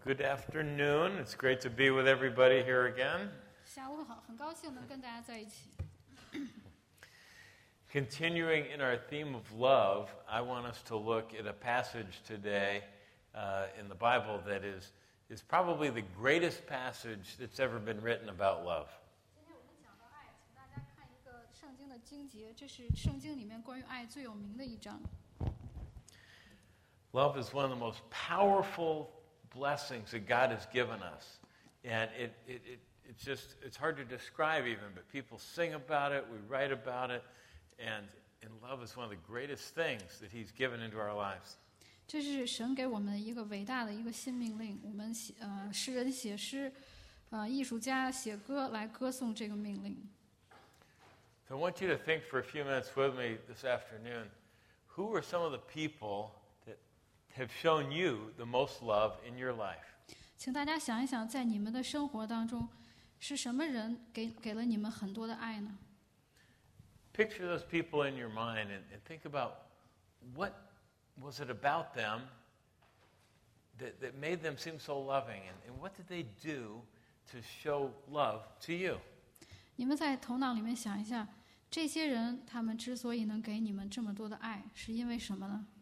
Good afternoon. It's great to be with everybody here again. 下午好，很高兴能跟大家在一起。 Continuing in our theme of love, I want us to look at a passage today in the Bible that is probably the greatest passage that's ever been written about love. 今天我们讲到爱，请大家看一个圣经的经节，这是圣经里面关于爱最有名的一章。 Love is one of the most powerful blessings that God has given us. And it's hard to describe even, but people sing about it, we write about it, and love is one of the greatest things that He's given into our lives. 这是神给我们一个伟大的一个新命令，我们诗人写诗，艺术家写歌来歌颂这个命令。 So I want you to think for a few minutes with me this afternoon, who are some of the people that have shown you the most love in your life? 请大家想一想，在你们的生活当中，是什么人给了你们很多的爱呢？ Picture those people in your mind and think about what was it about them that made them seem so loving, and what did they do to show love to you? 你们在头脑里面想一下，这些人他们之所以能给你们这么多的爱，是因为什么呢？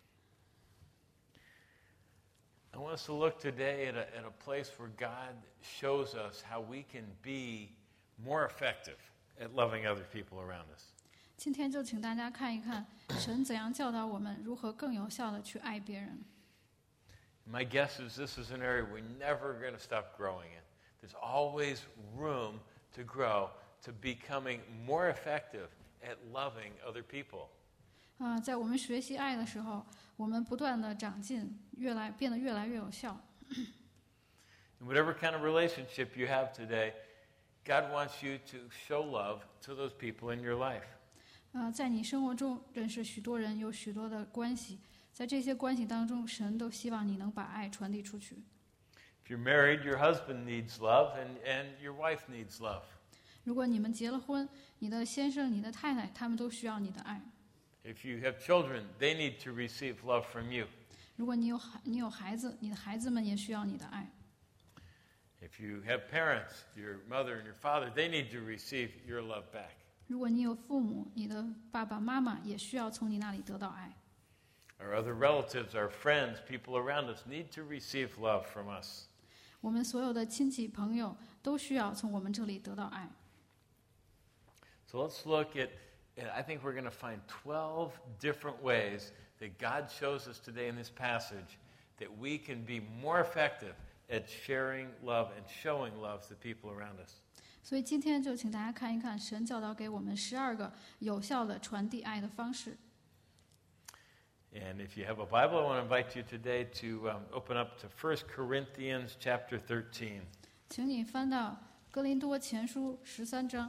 I want us to look today at a place where God shows us how we can be more effective at loving other people around us. 今天就请大家看一看，神怎样教导我们如何更有效的去爱别人。 My guess is this is an area we're never going to stop growing in. There's always room to grow, to becoming more effective at loving other people. 在我们学习爱的时候，我们不断的长进，变得越来越有效。 In whatever kind of relationship you have today, God wants you to show love to those people in your life. 在你生活中认识许多人，有许多的关系，在这些关系当中，神都希望你能把爱传递出去。 If you're married, your husband needs love, and your wife needs love. 如果你们结了婚，你的先生、你的太太，他们都需要你的爱。 If you have children, they need to receive love from you. 如果你有孩子，你的孩子们也需要你的爱。 If you have parents, your mother and your father, they need to receive your love back. 如果你有父母，你的爸爸妈妈也需要从你那里得到爱。 Our other relatives, our friends, people around us need to receive love from us. 我们所有的亲戚朋友都需要从我们这里得到爱。 So let's look at, and I think we're going to find 12 different ways that God shows us today in this passage that we can be more effective at sharing love and showing love to people around us. 所以今天就请大家看一看神教导给我们12个有效的传递爱的方式。 And if you have a Bible, I want to invite you today to open up to 1 Corinthians chapter 13. 请你翻到哥林多前书13章。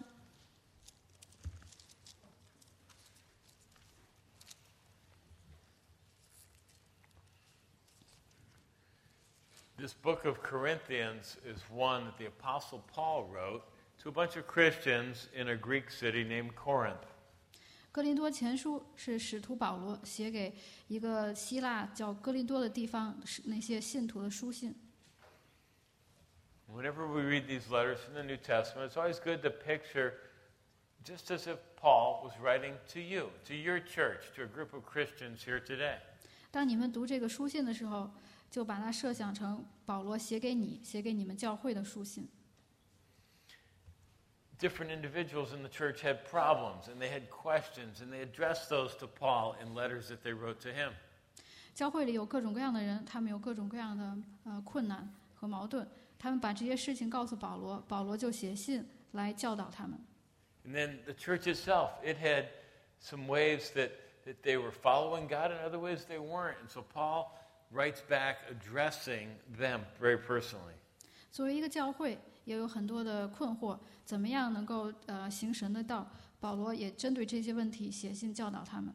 This book of Corinthians is one that the Apostle Paul wrote to a bunch of Christians in a Greek city named Corinth. 哥林多前书是使徒保罗写给一个希腊叫哥林多的地方那些信徒的书信。 Whenever we read these letters from the New Testament, it's always good to picture just as if Paul was writing to you, to your church, to a group of Christians here today. 当你们读这个书信的时候，就把它设想成保罗写给你们教会的书信。 Different individuals in the church had problems, and they had questions, and they addressed those to Paul in letters that they wrote to him. 教会里有各种各样的人，他们有各种各样的困难和矛盾，他们把这些事情告诉保罗，保罗就写信来教导他们。 And then the church itself, it had some ways that they were following God, and other ways they weren't. And so Paul writes back addressing them very personally. 作为一个教会，也有很多的困惑，怎么样能够行神的道？保罗也针对这些问题写信教导他们。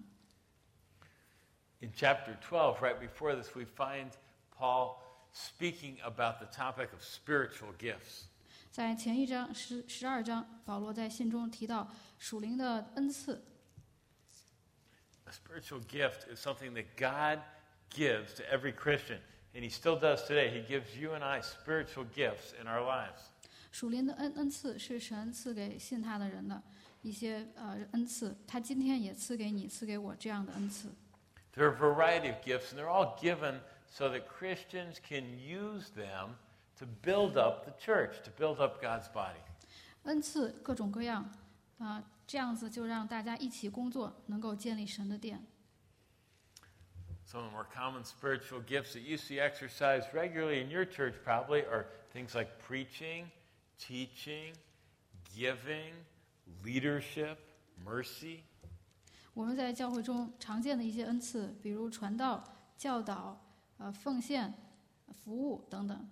In chapter 12, right before this, we find Paul speaking about the topic of spiritual gifts. 在前一章12章，保罗在信中提到属灵的恩赐。 A spiritual gift is something that God gives to every Christian. and he still does today. He gives you and I spiritual gifts in our lives. 属灵的恩赐是神赐给信他的人的一些恩赐，他今天也赐给你，赐给我这样的恩赐。 There are a variety of gifts, and they're all given so that Christians can use them to build up the church, to build up God's body. 恩赐各种各样，这样子就让大家一起工作，能够建立神的殿。 Some of the more common spiritual gifts that you see exercised regularly in your church probably are things like preaching, teaching, giving, leadership, mercy. 我们在教会中常见的一些恩赐，比如传道、教导、奉献、服务等等。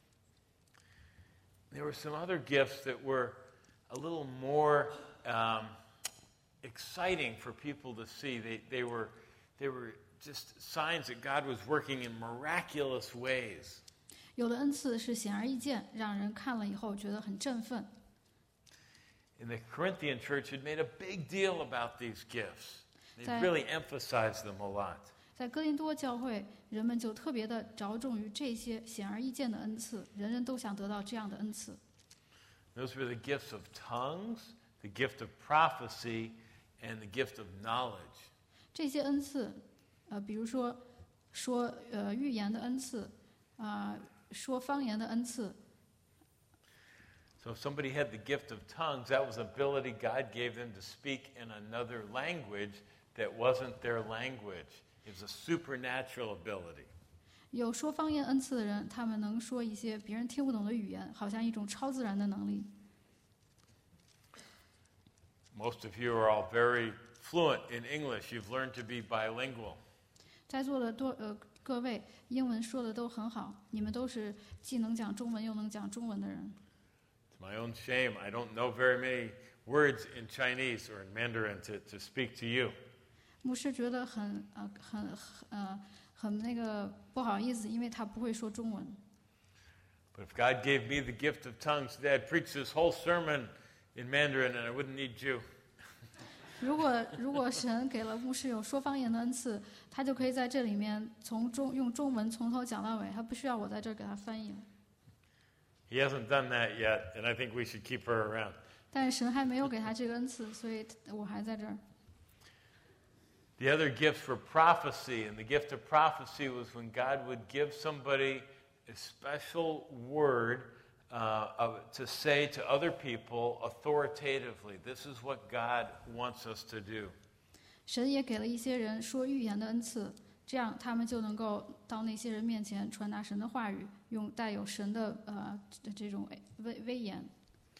There were some other gifts that were a little more exciting for people to see. They were just signs that God was working in miraculous ways. 有的恩赐是显而易见，让人看了以后觉得很振奋。 And the Corinthian church had made a big deal about these gifts. They 在 really emphasized them a lot. 在哥林多教会，人们就特别的着重于这些显而易见的恩赐，人人都想得到这样的恩赐。 Those were the gifts of tongues, the gift of prophecy, and the gift of knowledge. 这些恩赐，比如说预言的恩赐，说方言的恩赐。 So if somebody had the gift of tongues, that was ability God gave them to speak in another language that wasn't their language. It was a supernatural ability. 有说方言恩赐的人，他们能说一些别人听不懂的语言，好像一种超自然的能力。 Most of you are all very fluent in English. You've learned to be bilingual. 在座的各位，英文说的都很好，你们都是既能讲中文又能讲中文的人。 It's my own shame. I don't know very many words in Chinese or in Mandarin to speak to you. 牧师觉得很那个不好意思，因为他不会说中文。 But if God gave me the gift of tongues today, I'd preach this whole sermon in Mandarin and I wouldn't need you. 如果神给了牧师有说方言的恩赐，他就可以在这里面用中文从头讲到尾，他不需要我在这儿给他翻译。 He hasn't done that yet, and I think we should keep her around. 但是神还没有给他这个恩赐，所以我还在这儿。 The other gifts were prophecy, and the gift of prophecy was when God would give somebody a special word to say to other people authoritatively. This is what God wants us to do. 神也给了一些人说预言的恩赐，这样他们就能够到那些人面前传达神的话语，用带有神的这种威严。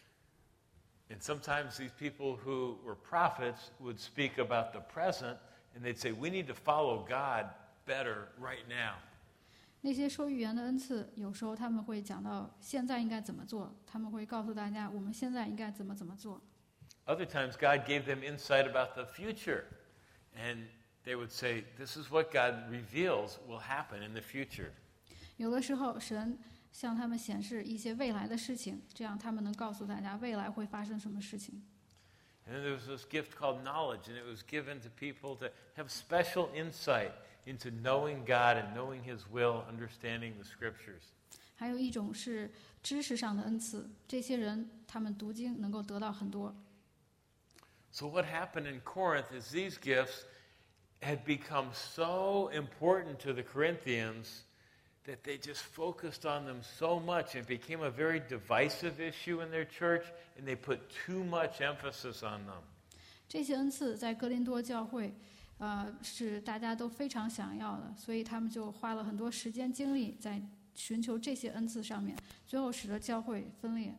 And sometimes these people who were prophets would speak about the present, and they'd say, we need to follow God better right now. 那些说预言的恩赐，有时候他们会讲到现在应该怎么做，他们会告诉大家我们现在应该怎么做。 Other times God gave them insight about the future, and they would say, this is what God reveals will happen in the future. 有的时候神向他们显示一些未来的事情，这样他们能告诉大家未来会发生什么事情。 And then there was this gift called knowledge, and it was given to people to have special insight into knowing God and knowing His will, understanding the Scriptures. 还有一种是知识上的恩赐，这些人他们读经能够得到很多。 So what happened in Corinth is these gifts had become so important to the Corinthians that they just focused on them so much. It became a very divisive issue in their church, and they put too much emphasis on them. 这些恩赐在哥林多教会，是大家都非常想要的，所以他们就花了很多时间精力在寻求这些恩赐上面，最后使得教会分裂。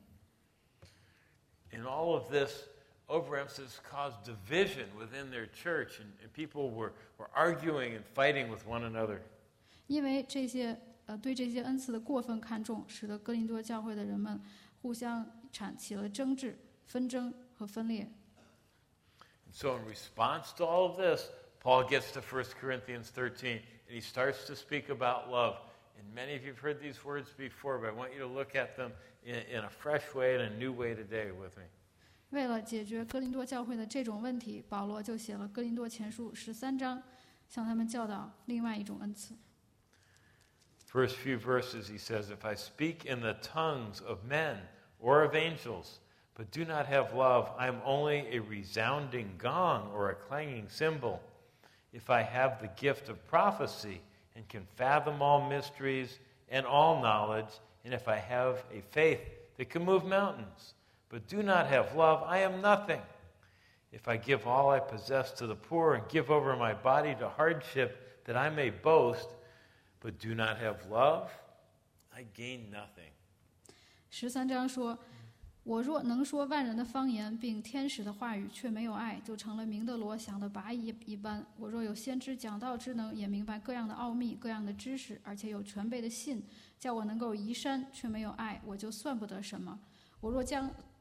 And all of this overemphasis caused division within their church, and people were arguing and fighting with one another. 因为这些对这些恩赐的过分看重，使得哥林多教会的人们互相起了争执、纷争和分裂。 And so in response to all of this, Paul gets to 1 Corinthians 13, and he starts to speak about love. And many of you have heard these words before, but I want you to look at them in a fresh way and a new way today with me. 为了解决哥林多教会的这种问题，保罗就写了哥林多前书13章，向他们教导另外一种恩赐。 first few verses, he says, If I speak in the tongues of men or of angels, but do not have love, I am only a resounding gong or a clanging cymbal. If I have the gift of prophecy and can fathom all mysteries and all knowledge, and if I have a faith that can move mountains, but do not have love, I am nothing. If I give all I possess to the poor and give over my body to hardship that I may boast, but do not have love, I gain nothing. 13章说，我若能说万人的方言，并天使的话语，却没有爱，就成了鸣的锣，响的钹一般。我若有先知讲道之能，也明白各样的奥秘，各样的知识，而且有全备的信，叫我能够移山，却没有爱，我就算不得什么。我若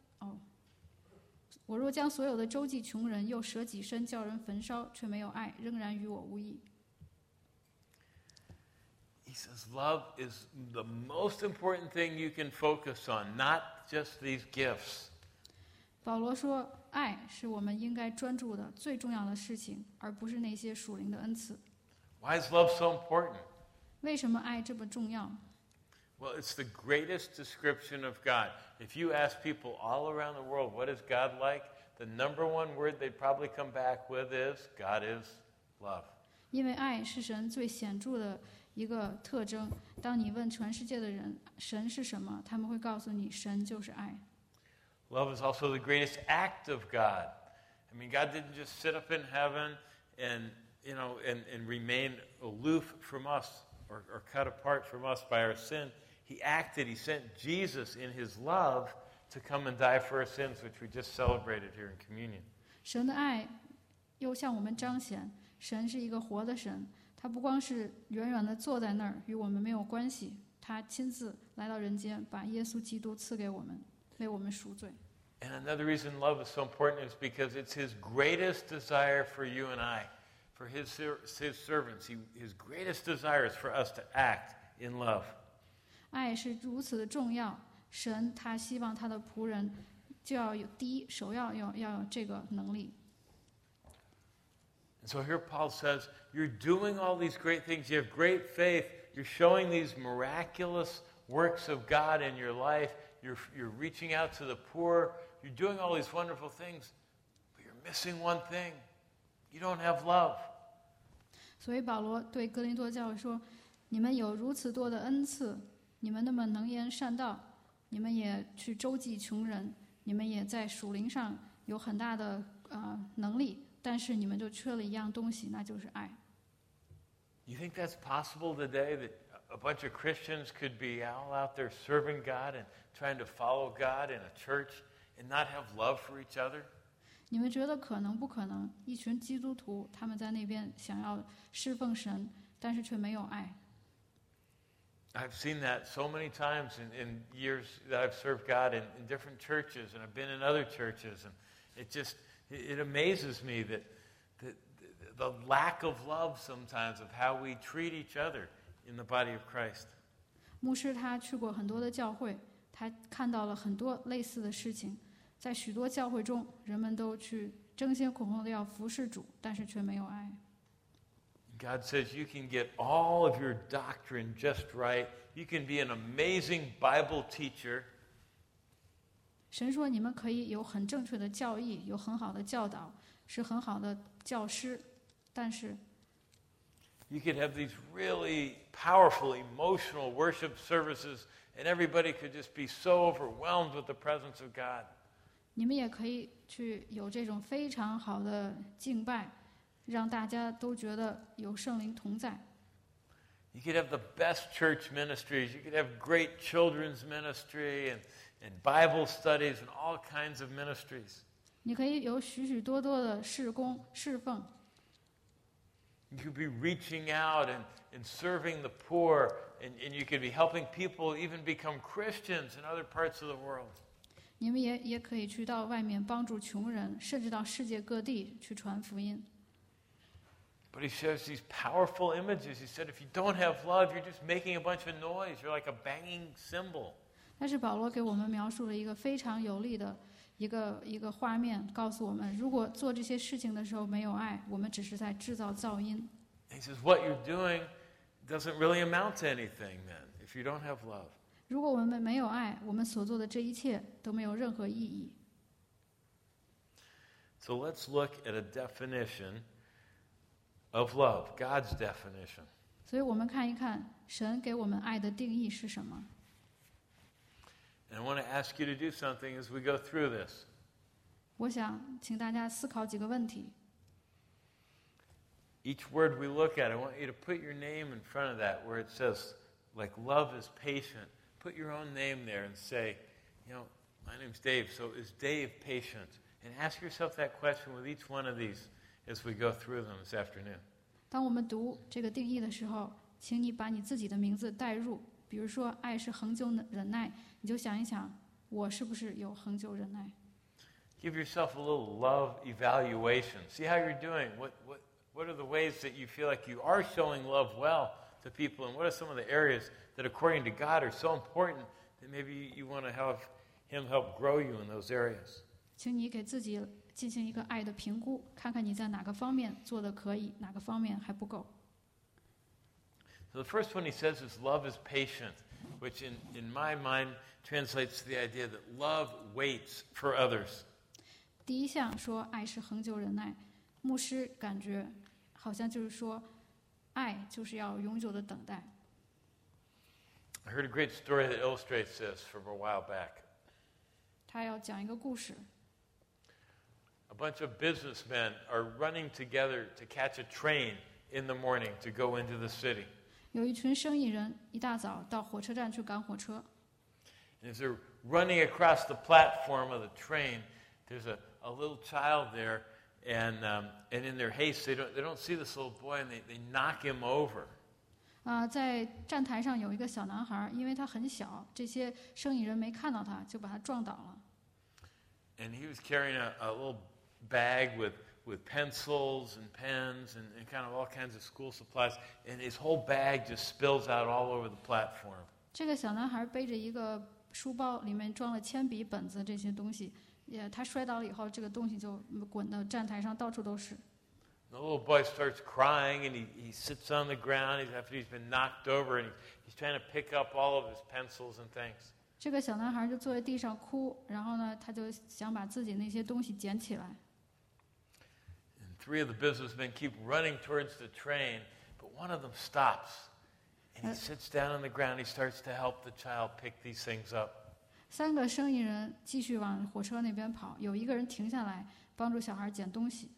将所有的周济穷人，又舍己身叫人焚烧，却没有爱，仍然与我无益。 He says love is the most important thing you can focus on, not just these gifts. 保罗说，爱是我们应该专注的最重要的事情，而不是那些属灵的恩赐。 Why is love so important? 为什么爱这么重要？ Well, it's the greatest description of God. If you ask people all around the world, what is God like? The number one word they'd probably come back with is, God is love. 因为爱是神最显著的一个特征。当你问全世界的人神是什么，他们会告诉你，神就是爱。 Love is also the greatest act of God. I mean, God didn't just sit up in heaven and remain aloof from us or cut apart from us by our sin. He acted. He sent Jesus in his love to come and die for our sins, which we just celebrated here in communion. 神的爱又向我们彰显，神是一个活的神，他不光是远远地坐在那儿，与我们没有关系，他亲自来到人间，把耶稣基督赐给我们，为我们赎罪。 And another reason love is so important is because it's his greatest desire for you and I, for his servants. His greatest desire is for us to act in love. 爱是如此的重要，神他希望他的仆人就要有首要有这个能力。 And so here Paul says, you're doing all these great things. You have great faith. You're showing these miraculous works of God in your life. You're reaching out to the poor. You're doing all these wonderful things. But you're missing one thing. You don't have love. 所以保罗对哥林多教会说，你们有如此多的恩赐，你们那么能言善道，你们也去周济穷人，你们也在属灵上有很大的能力，但是你们就缺了一样东西，那就是爱。 You think that's possible today, that a bunch of Christians could be all out there serving God and trying to follow God in a church and not have love for each other? 你们觉得可能不可能？一群基督徒他们在那边想要侍奉神，但是却没有爱。 I've seen that so many times in years that I've served God in different churches, and I've been in other churches, and it amazes me that the lack of love sometimes of how we treat each other in the body of Christ. 牧师他去过很多的教会，他看到了很多类似的事情。在许多教会中，人们都去争先恐后的要服侍主，但是却没有爱。 God says you can get all of your doctrine just right. You can be an amazing Bible teacher. 神说你们可以有很正确的教义，有很好的教导，是很好的教师，但是 You could have these really powerful, emotional worship services, and everybody could just be so overwhelmed with the presence of God. 你们也可以去有这种非常好的敬拜，让大家都觉得有圣灵同在。 You could have the best church ministries. You could have great children's ministry and Bible studies and all kinds of ministries. 你可以有许许多多的事工侍奉。 You could be reaching out and serving the poor, and you could be helping people even become Christians in other parts of the world. 你们也可以去到外面帮助穷人，甚至到世界各地去传福音。 But he shows these powerful images. He said, if you don't have love, you're just making a bunch of noise. You're like a banging cymbal. 但是保罗给我们描述了一个非常有力的一个画面，告诉我们，如果做这些事情的时候没有爱，我们只是在制造噪音。 He says, what you're doing doesn't really amount to anything then if you don't have love. 如果我们没有爱，我们所做的这一切都没有任何意义。 So let's look at a definition of love, God's definition. 所以我们看一看神给我们爱的定义是什么。 And I want to ask you to do something as we go through this. 我想请大家思考几个问题。 Each word we look at, I want you to put your name in front of that where it says, like, love is patient. Put your own name there and say, my name's Dave, so is Dave patient? And ask yourself that question with each one of these as we go through them this afternoon. 当我们读这个定义的时候，请你把你自己的名字带入。比如说，爱是恒久忍耐，你就想一想，我是不是有恒久忍耐？ Give yourself a little love evaluation. See how you're doing. What are the ways that you feel like you are showing love well to people, and what are some of the areas that, according to God, are so important that maybe you want to have Him help grow you in those areas? 请你给自己进行一个爱的评估，看看你在哪个方面做得可以，哪个方面还不够。 So the first one he says is love is patient, which in my mind translates to the idea that love waits for others. 第一项说爱是恒久忍耐，牧师感觉好像就是说，爱就是要永久的等待。 I heard a great story that illustrates this from a while back. 他要讲一个故事， A bunch of businessmen are running together to catch a train in the morning to go into the city. 有一群生意人一大早到火车站去赶火车， And as they're running across the platform of the train, there's a little child there, and in their haste, they don't see this little boy, and they knock him over. 在站台上有一个小男孩，因为他很小，这些生意人没看到他，就把他撞倒了。 And he was carrying a little bag with pencils and pens and kind of all kinds of school supplies, and his whole bag just spills out all over the platform. 这个小男孩背着一个书包，里面装了铅笔、本子这些东西。他摔倒了以后，这个东西就滚到站台上，到处都是。 The little boy starts crying, and he sits on the ground after he's been knocked over, and he's trying to pick up all of his pencils and things. 这个小男孩就坐在地上哭，然后呢，他就想把自己那些东西捡起来。 And three of the businessmen keep running towards the train, but one of them stops, and he sits down on the ground. He starts to help the child pick these things up. 3个生意人继续往火车那边跑，有一个人停下来帮助小孩捡东西。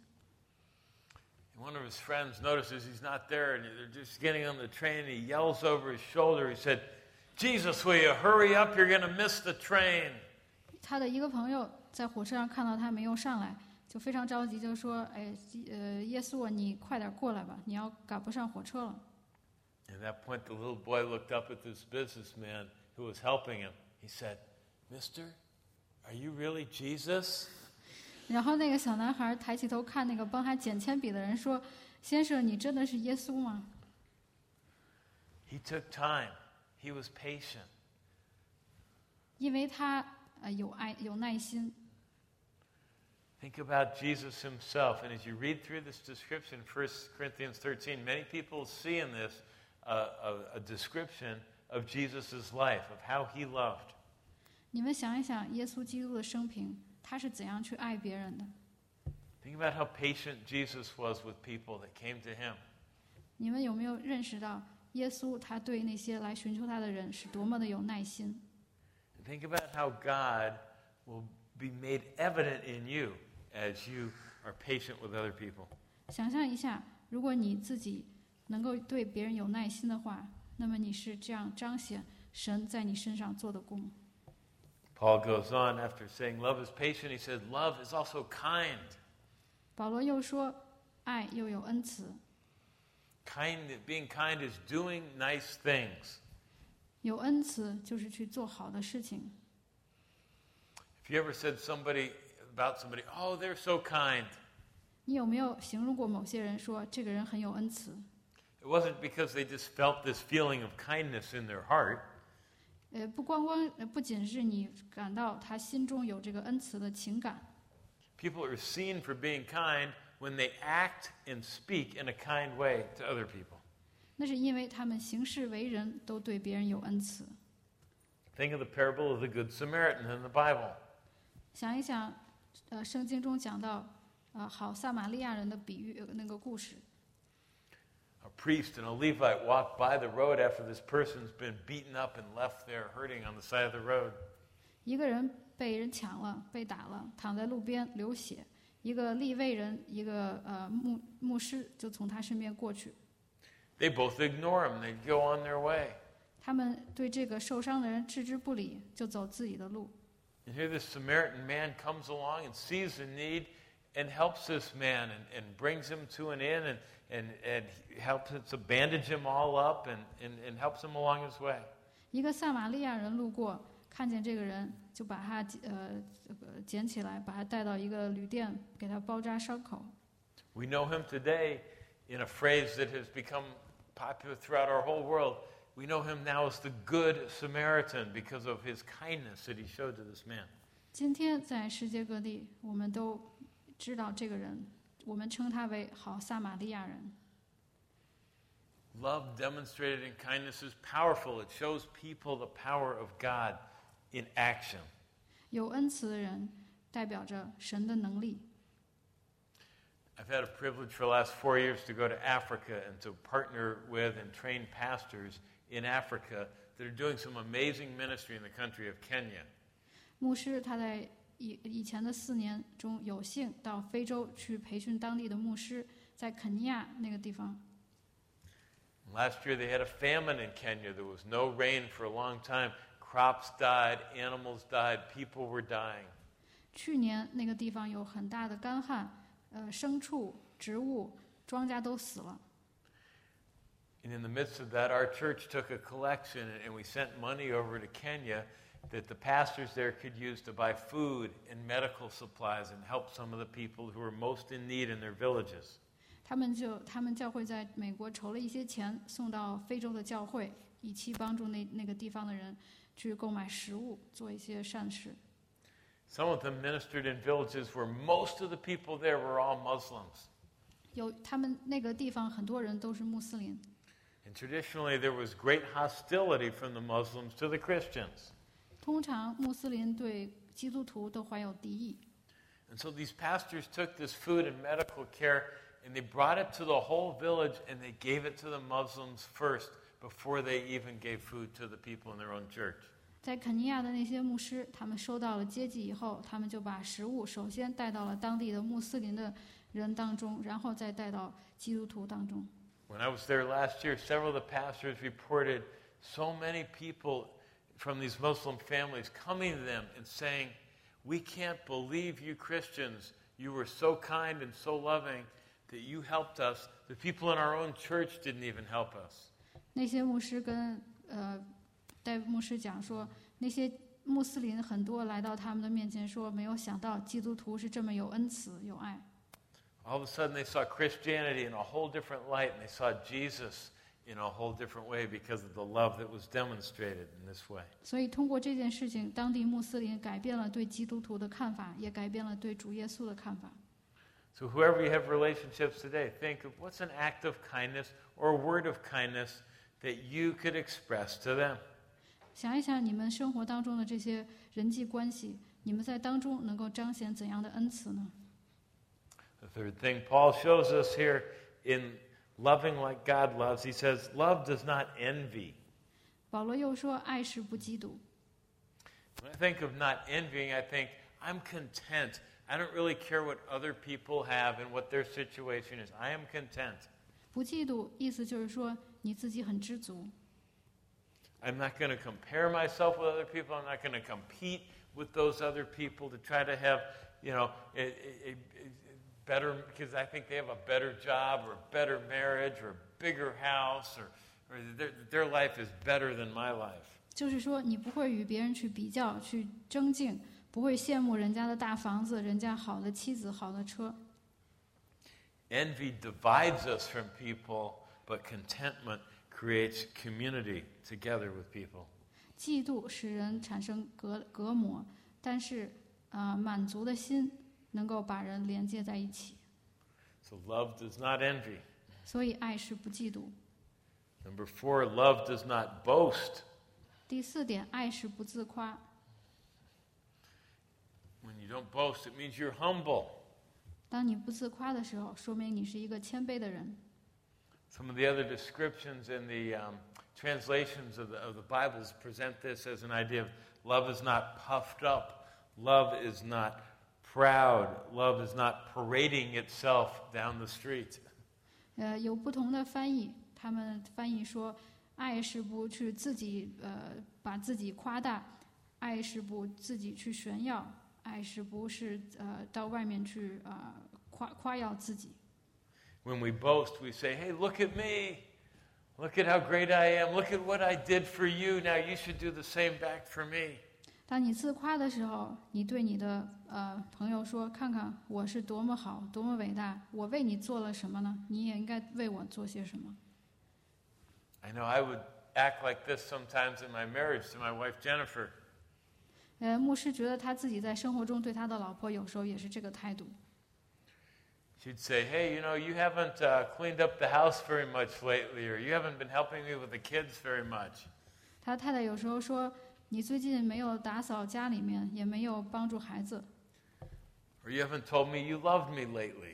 One of his friends notices he's not there, and they're just getting on the train, and he yells over his shoulder. He said, "Jesus, will you hurry up? You're going to miss the train." 他的一个朋友在火车上看到他没有上来，就非常着急，就说：“哎，耶稣啊，你快点过来吧，你要赶不上火车了。” At that point, the little boy looked up at this businessman who was helping him. He said, "Mister, are you really Jesus?" 然后那个小男孩抬起头看那个帮他捡铅笔的人，说：“先生，你真的是耶稣吗？” He took time. He was patient. 因为他有爱有耐心。 Think about Jesus himself. And as you read through this description, 1 Corinthians 13, many people see in this a description of Jesus' life, of how he loved. 你们想一想，耶稣基督的生平，他是怎样去爱别人的？ Think about how patient Jesus was with people that came to him. 你们有没有认识到，耶稣他对那些来寻求他的人是多么的有耐心？ And think about how God will be made evident in you as you are patient with other people. 想象一下，如果你自己能够对别人有耐心的话，那么你是这样彰显神在你身上做的工。 Paul goes on after saying love is patient. He said love is also kind. 保罗又说，爱又有恩慈。 Being kind is doing nice things. 有恩慈就是去做好的事情。 If you ever said about somebody, "Oh, they're so kind," 你有没有形容过某些人说这个人很有恩慈？ it wasn't because they just felt this feeling of kindness in their heart. 不仅是你感到他心中有这个恩慈的情感。 People are seen for being kind when they act and speak in a kind way to other people. 那是因为他们行事为人都对别人有恩慈。 Think of the parable of the Good Samaritan in the Bible. 想一想，圣经中讲到，好撒玛利亚人的比喻，那个故事。 A priest and a Levite walk by the road after this person's been beaten up and left there hurting on the side of the road. 一个人被人抢了，被打了，躺在路边流血。一个利未人，一个牧师就从他身边过去。 They both ignore him. They go on their way. 他们对这个受伤的人置之不理，就走自己的路。 And here this Samaritan man comes along and sees the need and helps this man and brings him to an inn and helps to bandage him all up and helps him along his way. 一个撒玛利亚人路过，看见这个人，就把他捡起来，把他带到一个旅店，给他包扎伤口。 We know him today in a phrase that has become popular throughout our whole world. We know him now as the Good Samaritan because of his kindness that he showed to this man. 今天在世界各地，我们都知道这个人，我们称他为好撒玛利亚人。 Love demonstrated in kindness is powerful. It shows people the power of God in action. 有恩慈的人，代表着神的能力。 I've had a privilege for the last 4 years to go to Africa and to partner with and train pastors in Africa that are doing some amazing ministry in the country of Kenya. 牧师他在以前的4年中有幸到非洲去培训当地的牧师，在肯尼亚那个地方。 Last year they had a famine in Kenya. There was no rain for a long time. Crops died, animals died, people were dying. 去年那个地方有很大的干旱，牲畜、植物、庄稼都死了。 And in the midst of that, our church took a collection and we sent money over to Kenya that the pastors there could use to buy food and medical supplies and help some of the people who were most in need in their villages. 他们教会在美国筹了一些钱，送到非洲的教会，以期帮助那个地方的人去购买食物，做一些善事。 Some of them ministered in villages where most of the people there were all Muslims. 他们那个地方很多人都是穆斯林。 And traditionally there was great hostility from the Muslims to the Christians. 通常穆斯林对基督徒都怀有敌意。 And so these pastors took this food and medical care and they brought it to the whole village and they gave it to the Muslims first before they even gave food to the people in their own church. 在肯尼亚的那些牧师，他们收到了接济以后，他们就把食物首先带到了当地的穆斯林的人当中，然后再带到基督徒当中。 When I was there last year, several of the pastors reported so many people from these Muslim families coming to them and saying, "We can't believe you Christians. You were so kind and so loving that you helped us. The people in our own church didn't even help us." 那些牧师跟戴牧师讲说，那些穆斯林很多来到他们的面前说，没有想到基督徒是这么有恩慈有爱。 All of a sudden they saw Christianity in a whole different light and they saw Jesus in a whole different way because of the love that was demonstrated in this way. 所以通过这件事情，当地穆斯林改变了对基督徒的看法，也改变了对主耶稣的看法。 So whoever you have relationships today, think of what's an act of kindness or a word of kindness that you could express to them. 想一想你们生活当中的这些人际关系，你们在当中能够彰显怎样的恩慈呢？ The third thing Paul shows us here in loving like God loves, he says, love does not envy. 保罗又说，爱是不嫉妒。 When I think of not envying, I think I'm content. I don't really care what other people have and what their situation is. I am content. 不嫉妒，意思就是说你自己很知足。 I'm not going to compare myself with other people. I'm not going to compete with those other people to try to have, a better, because I think they have a better job or a better marriage or a bigger house or their life is better than my life. 就是说，你不会与别人去比较、去争竞，不会羡慕人家的大房子、人家好的妻子、好的车。 Envy divides us from people, but contentment creates community together with people. 嫉妒使人产生隔膜，但是满足的心能够把人连接在一起。 So love does not envy. 所以爱是不嫉妒。 Number 4, love does not boast. 第4点，爱是不自夸。 When you don't boast, it means you're humble. 当你不自夸的时候，说明你是一个谦卑的人。 Some of the other descriptions in the translations of the Bibles present this as an idea of love is not puffed up, love is not proud, love is not parading itself down the street. 有不同的翻译，他们翻译说，爱是不去自己把自己夸大，爱是不自己去炫耀，爱是不是到外面去夸耀自己。 When we boast, we say, hey, look at me. Look at how great I am. Look at what I did for you. Now you should do the same back for me. 当你自夸的时候，你对你的朋友说：“看看我是多么好，多么伟大，我为你做了什么呢？你也应该为我做些什么。” I know I would act like this sometimes in my marriage to my wife Jennifer. 牧师觉得他自己在生活中对他的老婆有时候也是这个态度。 She'd say, hey, you haven't cleaned up the house very much lately, or you haven't been helping me with the kids very much. 他太太有时候说：“你最近没有打扫家里面，也没有帮助孩子。” Or you haven't told me you loved me lately.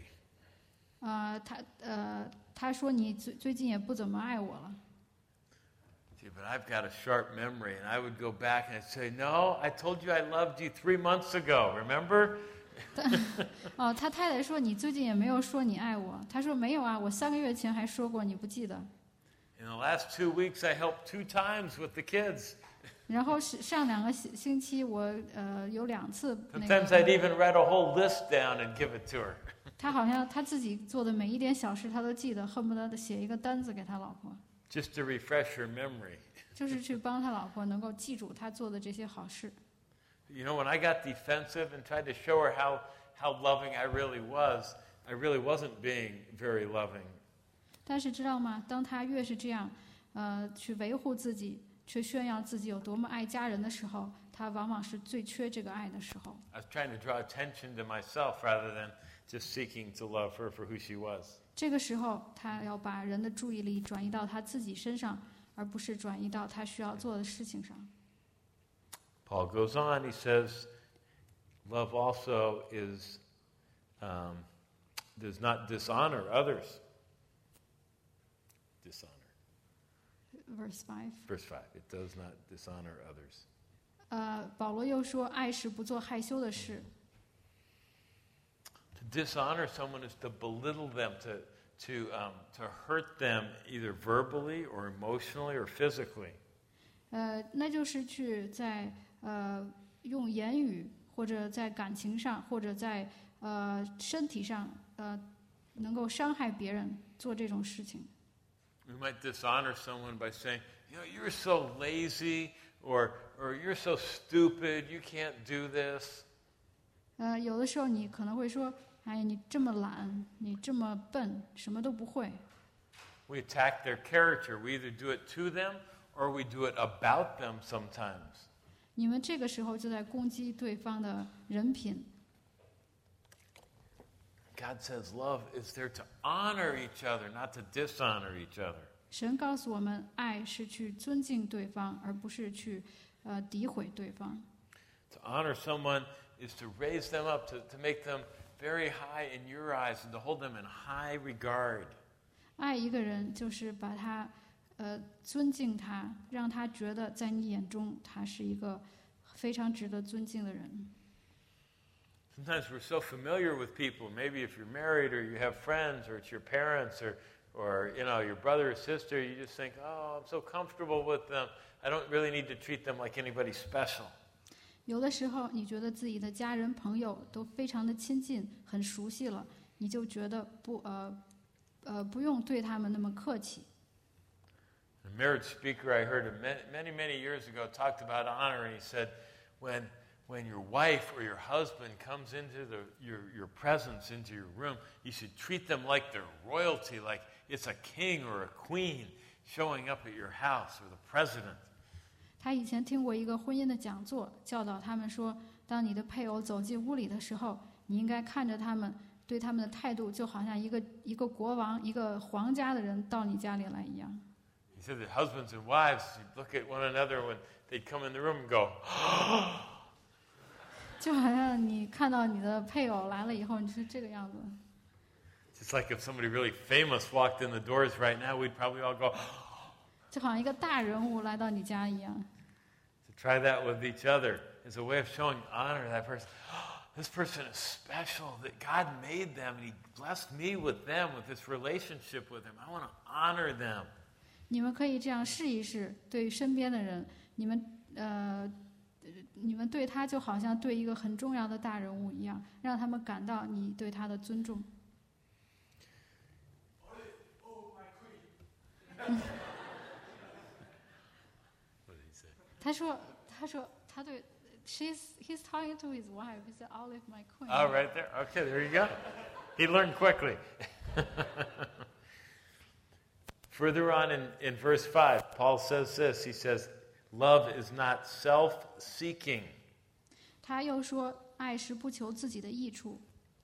他说你最近也不怎么爱我了。 See, but I've got a sharp memory, and I would go back and I'd say, no, I told you I loved you 3 months ago, remember? 他太太说你最近也没有说你爱我。他说没有啊，我3个月前还说过，你不记得。 In the last 2 weeks, I helped 2 times with the kids. 然后上2个星期我有2次。 Sometimes I'd even write a whole list down and give it to her. 他好像他自己做的每一点小事他都记得，恨不得写一个单子给他老婆。 Just to refresh her memory. 就是去帮他老婆能够记住他做的这些好事。 When I got defensive and tried to show her how loving I really wasn't being very loving. 但是知道吗？当他越是这样，去维护自己，去炫耀自己有多么爱家人的时候，他往往是最缺这个爱的时候。 I was trying to draw attention to myself rather than just seeking to love her for who she was. 这个时候，他要把人的注意力转移到他自己身上，而不是转移到他需要做的事情上。 Paul goes on, he says, love also does not dishonor others. Dishonor. Verse 5. Verse 5, it does not dishonor others. 保罗又说，爱是不做害羞的事。 To dishonor someone is to belittle them, to hurt them either verbally or emotionally or physically. 那就是去在用言语或者在感情上或者在身体上能够伤害别人，做这种事情。 We might dishonor someone by saying, you're so lazy, or you're so stupid, you can't do this. 有的时候你可能会说，哎，你这么懒，你这么笨，什么都不会。 We attack their character. We either do it to them or we do it about them sometimes. 你们这个时候就在攻击对方的人品。 God says love is there to honor each other, not to dishonor each other. 神告诉我们，爱是去尊敬对方，而不是去诋毁对方。 To honor someone is to raise them up, to make them very high in your eyes and to hold them in high regard. 爱一个人就是把他尊敬他，让他觉得在你眼中他是一个非常值得尊敬的人。 Sometimes we're so familiar with people. Maybe if you're married or you have friends or it's your parents or your brother or sister, you just think, oh, I'm so comfortable with them. I don't really need to treat them like anybody special. 有的时候，你觉得自己的家人朋友都非常的亲近，很熟悉了，你就觉得不用对他们那么客气。 A marriage speaker I heard many years ago talked about honor, and he said, when your wife or your husband comes into your presence, into your room, you should treat them like they're royalty, like it's a king or a queen showing up at your house, or the president. 他以前听过一个婚姻的讲座，教导他们说，当你的配偶走进屋里的时候，你应该看着他们，对他们的态度就好像一个国王、一个皇家的人到你家里来一样。 He to the husbands and wives, you'd look at one another when they'd come in the room and go, 就好像你看到你的配偶来了以后，你是这个样子。 just like if somebody really famous walked in the doors right now, we'd probably all go, 就好像一个大人物来到你家一样。 To try that with each other is a way of showing honor to that person. This person is special, that God made them, and He blessed me with them, with this relationship with Him. I want to honor them. 你们可以这样试一试，对身边的人，你们对他就好像对一个很重要的大人物一样，让他们感到你对他的尊重。他说他对 he's talking to his wife. He said, "Olive, my queen." Oh, right there. Okay, there you go. He learned quickly. Further on in verse 5, Paul says this. He says, love is not self-seeking. 他又说，爱是不求自己的益处。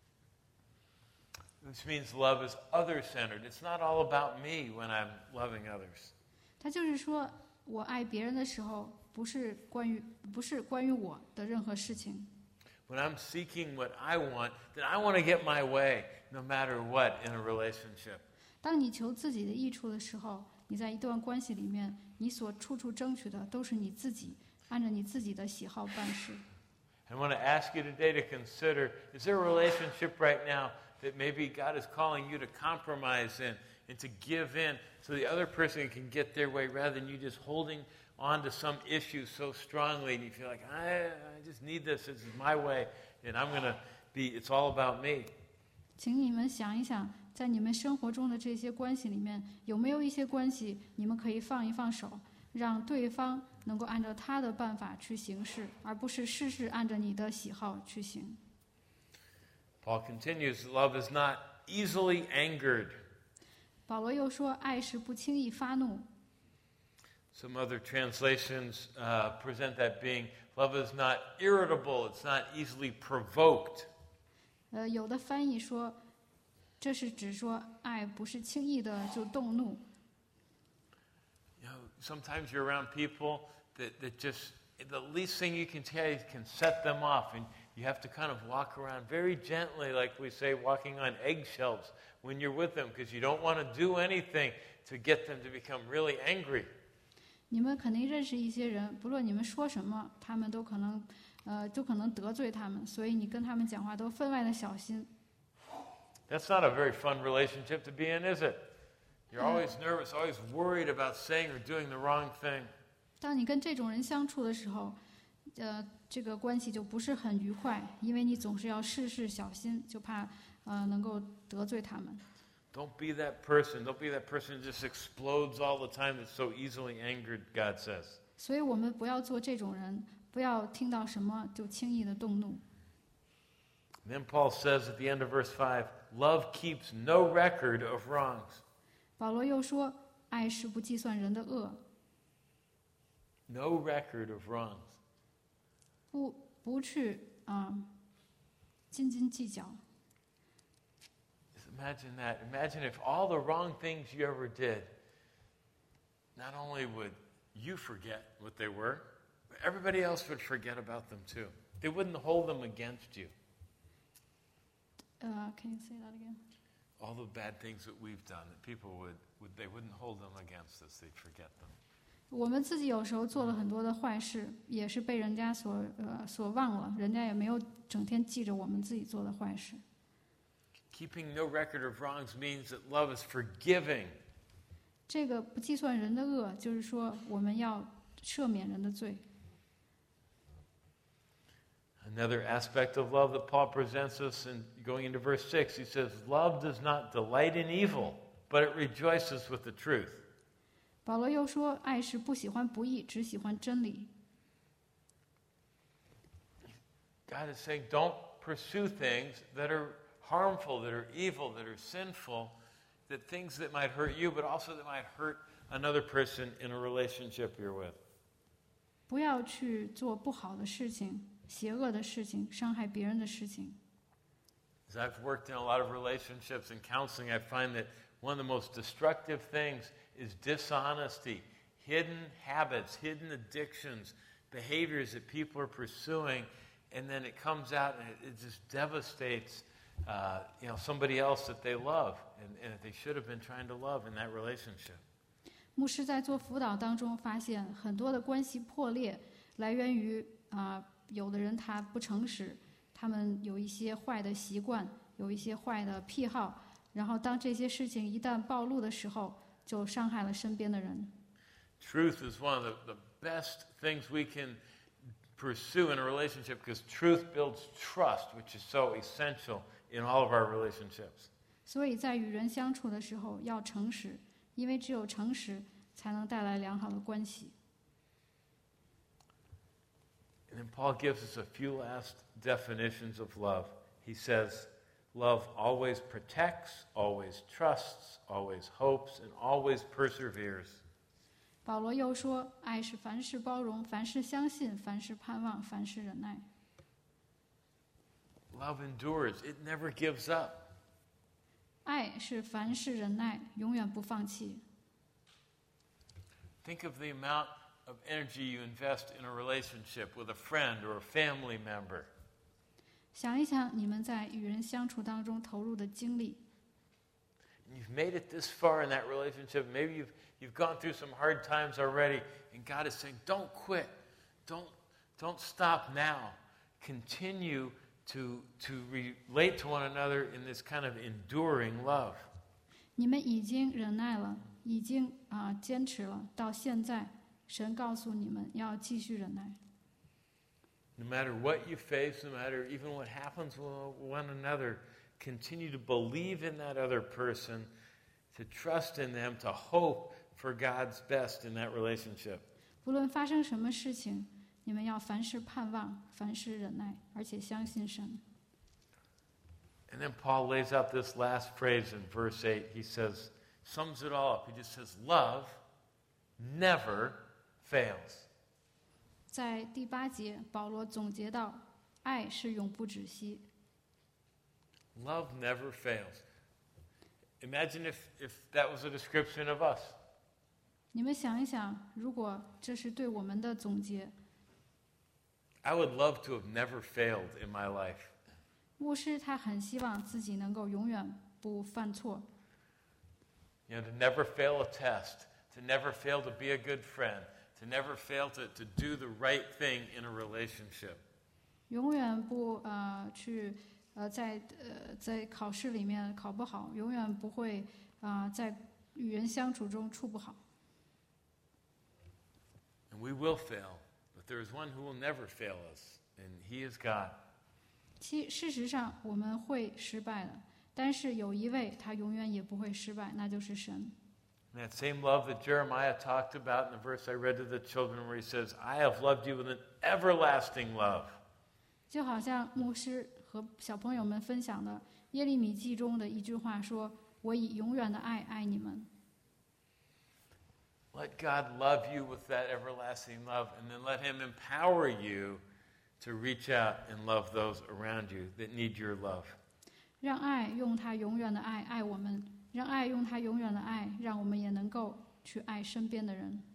This means love is other-centered. It's not all about me when I'm loving others. 他就是说，我爱别人的时候，不是关于我的任何事情。 When I'm seeking what I want, then I want to get my way, no matter what, in a relationship. 当你求自己的益处的时候，你在一段关系里面，你所处争取的都是你自己，按照你自己的喜好办事。 I want to ask you today to consider, is there a relationship right now that maybe God is calling you to compromise in and to give in so the other person can get their way rather than you just holding on to some issue so strongly and you feel like, I just need this is my way and I'm going to be, it's all about me. 请你们想一想，在你们生活中的这些关系里面，有没有一些关系你们可以放一放手，让对方能够按照他的办法去行事，而不是事事按照你的喜好去行。 Paul continues, love is not easily angered. 保罗又说，爱是不轻易发怒。 Some other translations present that being, love is not irritable, it's not easily provoked. 有的翻译说，这是指说爱不是轻易的就动怒。 You know, sometimes you're around people that just, the least thing you can say can set them off, and you have to kind of walk around very gently, like we say, walking on eggshells when you're with them, because you don't want to do anything to get them to become really angry. 你们肯定认识一些人，不论你们说什么，他们都可能得罪他们，所以你跟他们讲话都分外的小心。 That's not a very fun relationship to be in, is it? You're always nervous, always worried about saying or doing the wrong thing. 当你跟这种人相处的时候，这个关系就不是很愉快，因为你总是要事事小心，就怕能够得罪他们。 Don't be that person. Don't be that person who just explodes all the time that's so easily angered, God says. 所以我们不要做这种人，不要听到什么就轻易的动怒。 Then Paul says at the end of verse 5, love keeps no record of wrongs. 保罗又说，爱是不计算人的恶。 No record of wrongs. 不去斤斤计较。 Imagine that. Imagine if all the wrong things you ever did, not only would you forget what they were, but everybody else would forget about them too. They wouldn't hold them against you. Can you say that again? All the bad things that we've done, that people they wouldn't hold them against us. They'd forget them. 我们自己有时候做了很多的坏事，也是被人家所忘了，人家也没有整天记着我们自己做的坏事。 Keeping no record of wrongs means that love is forgiving. 这个不计算人的恶，就是说我们要赦免人的罪。 Another aspect of love that Paul presents us in going into verse 6, he says, love does not delight in evil, but it rejoices with the truth. 保罗又说，爱是不喜欢不义，只喜欢真理。 God is saying, don't pursue things that are harmful, that are evil, that are sinful, that things that might hurt you, but also that might hurt another person in a relationship you're with. 不要去做不好的事情、邪恶的事情、伤害别人的事情。 As I've worked in a lot of relationships and counseling, I find that one of the most destructive things is dishonesty, hidden habits, hidden addictions, behaviors that people are pursuing, and then it comes out and it just devastates somebody else that they love and that they should have been trying to love in that relationship. 牧师在做辅导当中发现，很多的关系破裂来源于有的人他不诚实，他们有一些坏的习惯，有一些坏的癖好，然后当这些事情一旦暴露的时候，就伤害了身边的人。 Truth is one of the best things we can pursue in a relationship because truth builds trust, which is so essential in all of our relationships. 所以在与人相处的时候要诚实，因为只有诚实才能带来良好的关系。 And then Paul gives us a few last definitions of love. He says, love always protects, always trusts, always hopes, and always perseveres. 保罗又说，爱是凡事包容，凡事相信，凡事盼望，凡事忍耐。 Love endures. It never gives up. 爱是凡事忍耐，永远不放弃。 Think of the amount of energy you invest in a relationship with a friend or a family member. 想一想你们在与人相处当中投入的精力。 You've made it this far in that relationship. Maybe you've gone through some hard times already, and God is saying, don't quit. Don't stop now. Continue to relate to one another in this kind of enduring love. 你们已经忍耐了，已经坚持了，到现在，神告诉你们要继续忍耐。 No matter what you face, no matter even what happens with one another, continue to believe in that other person, to trust in them, to hope for God's best in that relationship. 不论发生什么事情，你们要凡事盼望，凡事忍耐，而且相信神。 And then Paul lays out this last phrase in verse 8. He sums it all up. He just says, love never fails. 在第8节，保罗总结到，爱是永不止息。 Love never fails. Imagine if that was a description of us. 你们想一想，如果这是对我们的总结， I would love to have never failed in my life. 牧师他很希望自己能够永远不犯错， To never fail a test, to never fail to be a good friend, to never fail to do the right thing in a relationship. 永远不在考试里面考不好，永远不会在与人相处中处不好。 And we will fail, but there is one who will never fail us, and he is God. 事实上我们会失败的，但是有一位他永远也不会失败，那就是神。 And that same love that Jeremiah talked about in the verse I read to the children where he says, I have loved you with an everlasting love. 就好像牧师和小朋友们分享的耶利米记中的一句话说，我以永远的爱爱你们。 Let God love you with that everlasting love, and then let him empower you to reach out and love those around you that need your love. 让爱用他永远的爱爱我们，让爱用他永远的爱，让我们也能够去爱身边的人。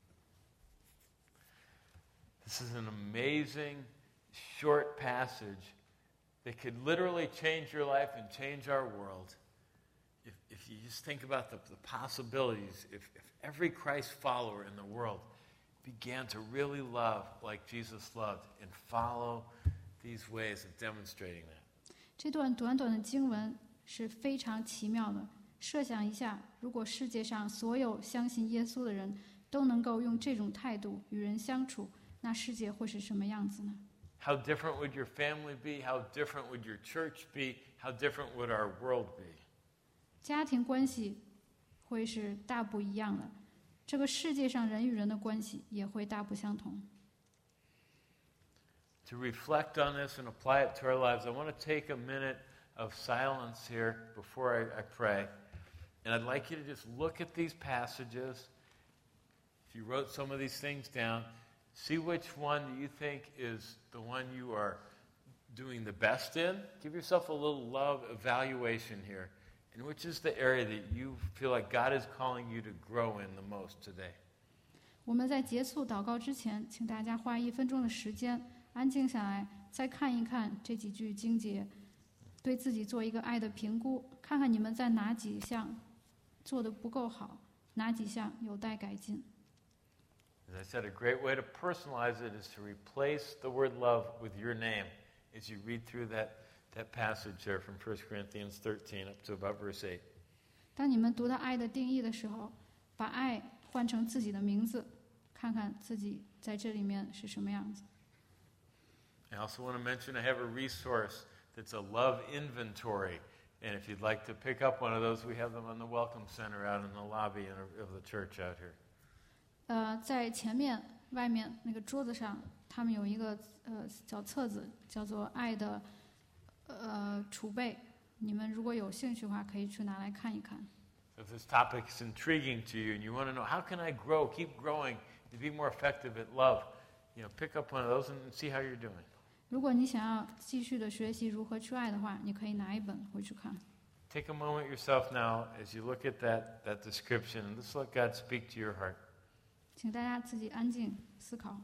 This is an amazing short passage that could literally change your life and change our world. If you just think about the possibilities, if every Christ follower in the world began to really love like Jesus loved and follow these ways of demonstrating that. 这段短短的经文是非常奇妙的。设想一下，如果世界上所有相信耶稣的人都能够用这种态度与人相处，那世界会是什么样子呢？ How different would your family be? How different would your church be? How different would our world be? 家庭关系会是大不一样的，这个世界上人与人的关系也会大不相同。 To reflect on this and apply it to our lives, I want to take a minute of silence here before I pray. And I'd like you to just look at these passages. If you wrote some of these things down, see which one you think is the one you are doing the best in. Give yourself a little love evaluation here. And which is the area that you feel like God is calling you to grow in the most today? 我们在结束祷告之前，请大家花1分钟的时间，安静下来，再看一看这几句经节，对自己做一个爱的评估，看看你们在哪几项做得不够好，哪几项有待改进。 As I said, a great way to personalize it is to replace the word love with your name as you read through that passage there from 1 Corinthians 13 up to about verse 8. 当你们读到爱的定义的时候，把爱换成自己的名字，看看自己在这里面是什么样子。 I also want to mention I have a resource that's a love inventory. And if you'd like to pick up one of those, we have them on the Welcome Center out in the lobby of the church out here. 在前面、外面那个桌子上，他们有一个小册子，叫做《爱的储备》。你们如果有兴趣的话，可以去拿来看一看。 If this topic is intriguing to you and you want to know how can I grow, keep growing, to be more effective at love, pick up one of those and see how you're doing. 如果你想要继续的学习如何去爱的话，你可以拿一本回去看。 Take a moment yourself now as you look at that description and just let God speak to your heart. 请大家自己安静思考。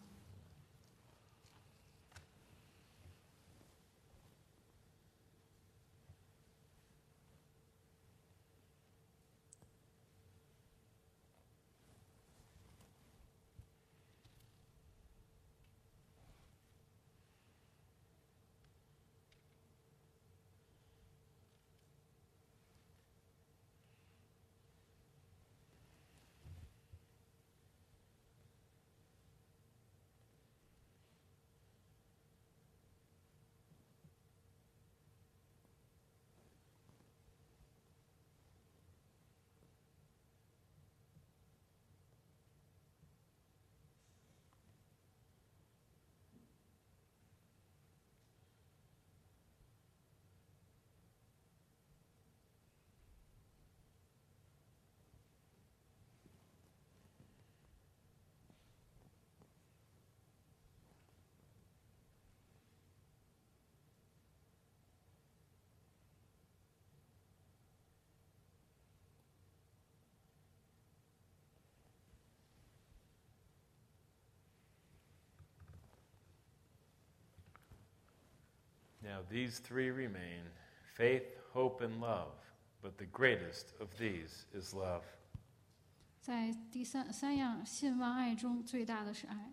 Now, these three remain: faith, hope, and love. But the greatest of these is love. 在第三样信望爱中，最大的是爱。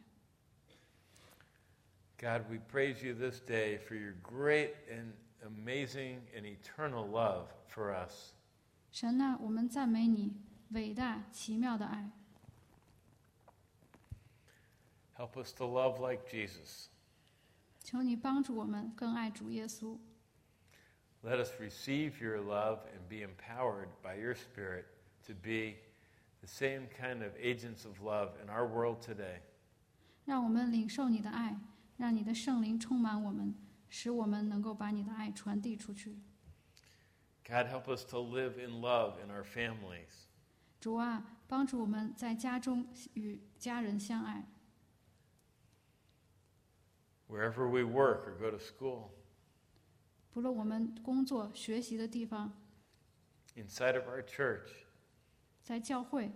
God, we praise you this day for your great and amazing and eternal love for us. 神啊，我们赞美你伟大奇妙的爱。 Help us to love like Jesus. 求你帮助我们更爱主耶稣。 Let us receive your love and be empowered by your Spirit to be the same kind of agents of love in our world today. 让我们领受你的爱，让你的圣灵充满我们，使我们能够把你的爱传递出去。 God, help us to live in love in our families. 主啊，帮助我们在家中与家人相爱。 Wherever we work or go to school. 不论我们工作、学习的地方， Inside of our church. 在教会，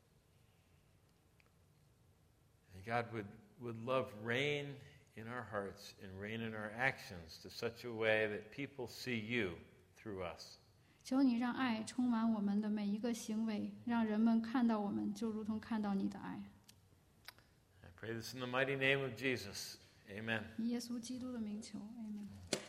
And God, would love reign in our hearts and reign in our actions to such a way that people see you through us. 求你让爱充满我们的每一个行为，让人们看到我们就如同看到你的爱。 I pray this in the mighty name of Jesus. Amen. 以耶稣基督的名求，阿们。